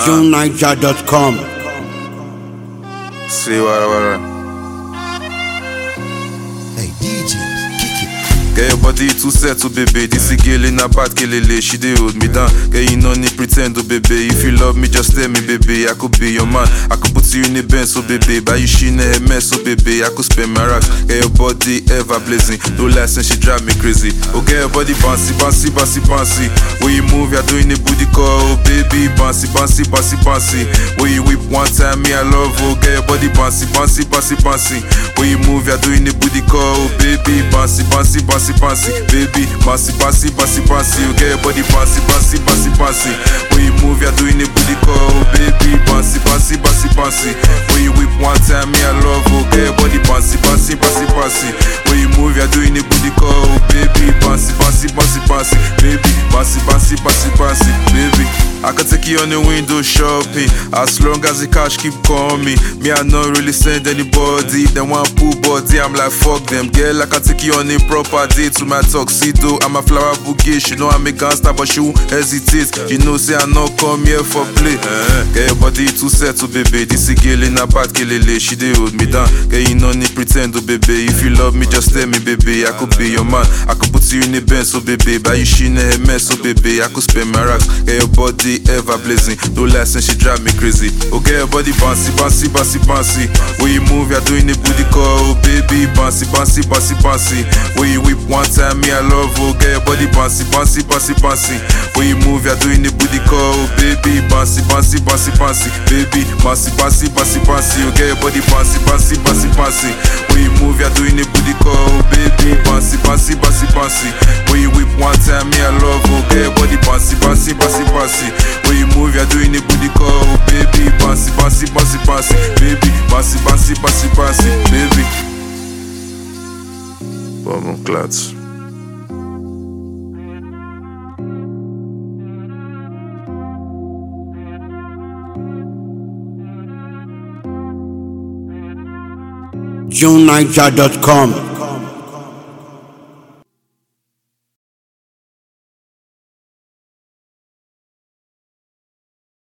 JohnNiger.com. See what. Hey DJ, kick it. Get your body too set to baby. This girl in a bad kelele, she dey hold me down. Get you no need pretend to baby. If you love me, just tell me baby. I could be your man. I could put you in the Benz, so baby. Buy you sheen a mess, so baby. I could spend my racks. Get your body ever blazing. No license, she drive me crazy. Oh, get your body bouncy, bouncy, bouncy, bouncy. When you move, you're doing the booty call, oh baby. Bouncy, bouncy, bouncy, bouncy. When you whip one time, me I love. Oh, get your body bouncy, bouncy, bouncy, bouncy. When you move, you're doing the booty call, oh baby. Bouncy, bouncy, bouncy, bouncy, baby. Bouncy, bouncy, bouncy, bouncy. You get your body bouncy, bouncy, bouncy, bouncy. When you move, you're doing the booty call, oh baby. Bouncy, bouncy, bouncy, bouncy. When you whip one time, me I love. Oh, get your body bouncy, bouncy, bouncy, bouncy. When you move, you're doing the booty call, oh baby. Bouncy, bouncy, bouncy, bouncy, baby. Bouncy, bouncy, bouncy, bouncy, baby. I can take you on the window shopping as long as the cash keep coming. Me, I not really send anybody. They want pull body, I'm like fuck them. Girl, I can take you on a proper date to my tuxedo. I'm a flower bouquet. She know I'm a gangster, but she won't hesitate. You know, say I not come here for play. Get your body too set to baby. This girl in a bad kelele, she dey hold me down. Get you no need pretend to baby. If you love me, just tell me baby. I could be your man. I could put you in the Benz, so baby. Buy you sheen a mess, so baby. I could spend my racks. Get your body ever blazing. No license, she drive me crazy. Oh, get your body bouncy, bouncy, bouncy, bouncy. When you move, you're doing the booty call, oh baby. Bouncy, bouncy, bouncy, bouncy. When you whip one time, me I love. Oh, get your body bouncy, bouncy, bouncy, bouncy. When you move, you're doing the booty call, oh baby. Bouncy, bouncy, bouncy, bouncy, baby. Bouncy, bouncy, bouncy, bouncy. Oh, get your body bouncy, bouncy, bouncy, bouncy. When you move, you're doing the booty call, oh baby. Bouncy, bouncy, bouncy, bouncy. When you whip one time, me I love. Oh, get your body bouncy, bouncy, bouncy, bouncy. When you move, you're doing the booty call, oh baby. Bouncy, bouncy, bouncy, bouncy, baby. Bouncy, bouncy, bouncy, bouncy, baby. Vamos, clats. JohnNiger.com.